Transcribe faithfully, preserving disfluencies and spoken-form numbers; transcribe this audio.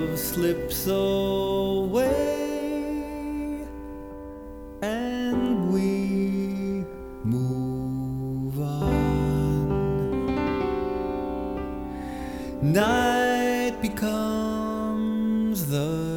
love slips away and we move on. Night becomes the